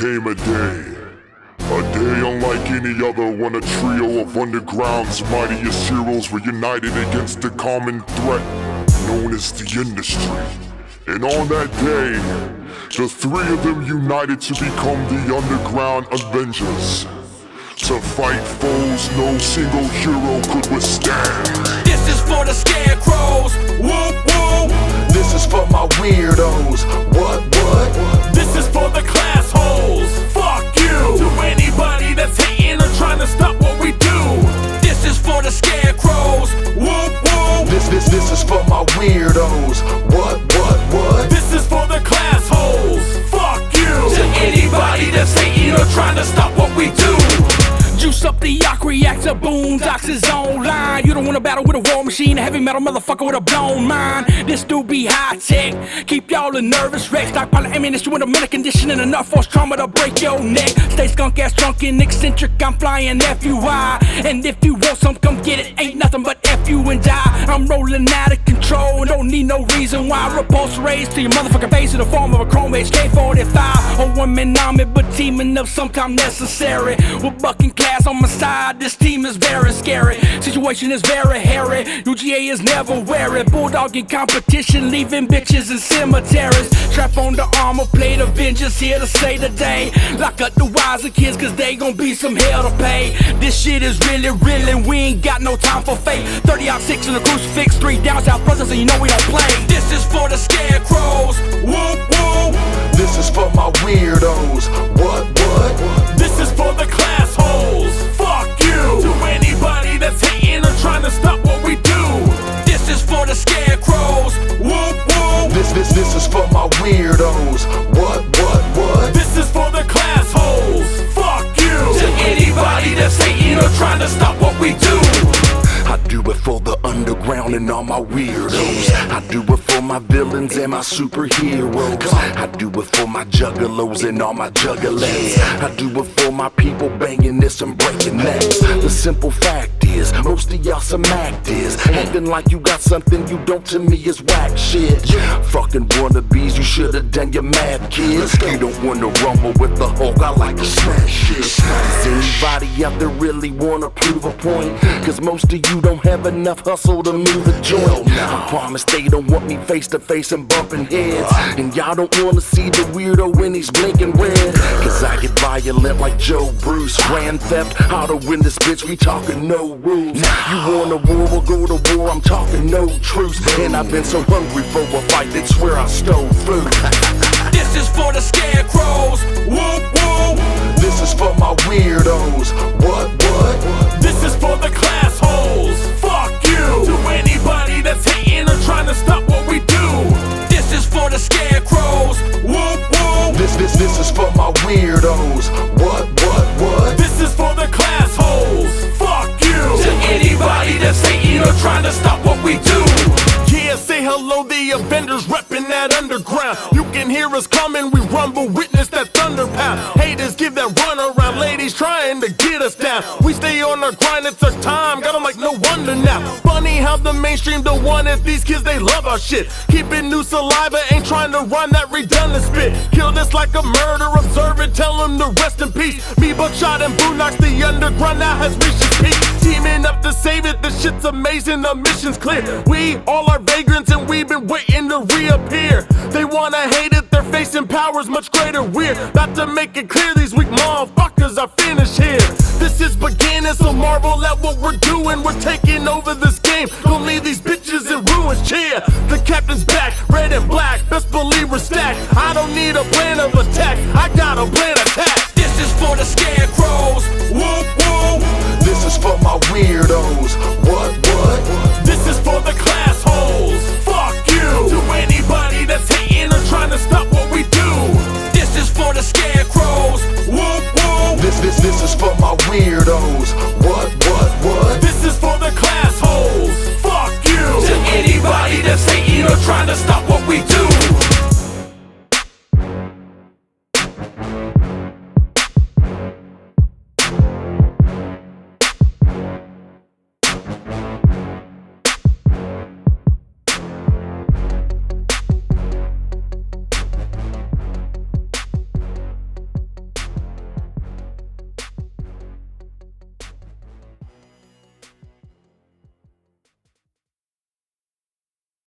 came a day unlike any other, when a trio of underground's mightiest heroes were united against a common threat known as the industry. And on that day, the three of them united to become the Underground Avengers, to fight foes no single hero could withstand. This is for the scarecrows, whoop whoop. This is for my weirdos, what? This is for the class holes, fuck you. To anybody that's hating or trying to stop what we do. This is for the scarecrows, whoop whoop. This is for my weirdos, what? This is for the class holes, fuck you. To anybody that's hating or trying to stop what we do. Juice up the Arc Reactor, Boondocks is online. You don't wanna battle with a war machine, a heavy metal motherfucker with a blown mind. This dude be high tech, keep y'all in nervous wreck. Stockpile ammunition with a mental condition and enough force trauma to break your neck. Stay skunk ass drunk and eccentric, I'm flying FUI. And if you want some, come get it, ain't nothing but F you and die. I'm rolling out of control, don't need no reason why. Repulse raised to your motherfucking face in the form of a Chrome HK-45. A one-man army, but teaming up sometime necessary. With bucking class on my side, this team is very scary. Situation is very hairy, UGA is never wary. Bulldog in competition, leaving bitches in cemeteries. Strap on the armor plate, Avengers here to say the day. Lock up the wiser kids, cause they gon' be some hell to pay. This shit is really real and we ain't got no time for fake. 30-6 in the crucifix, 3 down south brothers, and you know we don't play. This is for the scarecrows, whoop whoop. This is for my weirdos, what? This is for the class holes, fuck you. To anybody that's hating or trying to stop what we do. This is for the scarecrows, whoop whoop. This is for my weirdos, what? This is for the class holes, fuck you. To anybody that's hating or trying to stop what we do. I do it for the underground and all my weirdos. I do it for my villains and my superheroes. I do it for my juggalos and all my juggalettes. I do it for my people banging this and breaking necks. The simple fact is, most of y'all some actors. Acting like you got something you don't, to me is whack shit. Fucking wannabes, you should've done your math, kids. You don't wanna rumble with the Hulk, I like to smash shit. Does anybody out there really wanna prove a point? Cause most of you don't have enough hustle to move a joint. I promise they don't want me face to face and bumping heads. And y'all don't wanna see the weirdo when he's blinking red. Cause I get violent like Joe Bruce. Grand Theft, how to win this bitch, we talking no rules. You want a war, we'll go to war, I'm talking no truce. And I've been so hungry for a fight, they'd swear I stole food. This is for the scarecrows, whoop whoop. This is for my weirdos, what? This is for the class holes, fuck you. To anybody that's hating or trying to stop what we do. This is for the scarecrows, whoop whoop. This is for my weirdos, what? This is for the class holes, fuck you. To anybody that's hating or trying to stop what we do. Yeah, say hello, the Avengers reppin' that underground. You can hear us coming, we rumble, witness that thunder pound. Haters give that run around, ladies trying to get us down. We stay on our grind, it's our time, got 'em like no wonder now. Funny how the mainstream don't want it, these kids they love our shit. Keeping new saliva, ain't trying to run that redundant spit. Kill this like a murder, observe it, tell them to rest in peace. Me, Buckshot, and Boondocks, the underground now has reached its peak. Teaming up to save it, this shit's amazing, the mission's clear. We all are vagrants and we've been waiting to reappear. They wanna hate it, they're facing powers much greater. We're about to make it clear, these weak motherfuckers are finished here. This is beginning, so marvel at what we're doing. We're taking over this game, gonna leave these bitches in ruins. Cheer, the captain's back, red and black, best believe we're stacked. I don't need a plan of attack, I got a plan attack. This is for the scarecrows, whoop whoop. This is for my weirdos, what? This is for the class holes, fuck you. To anybody that's hating or trying to stop what we do. This is for the scarecrows, whoop whoop. This is for my weirdos,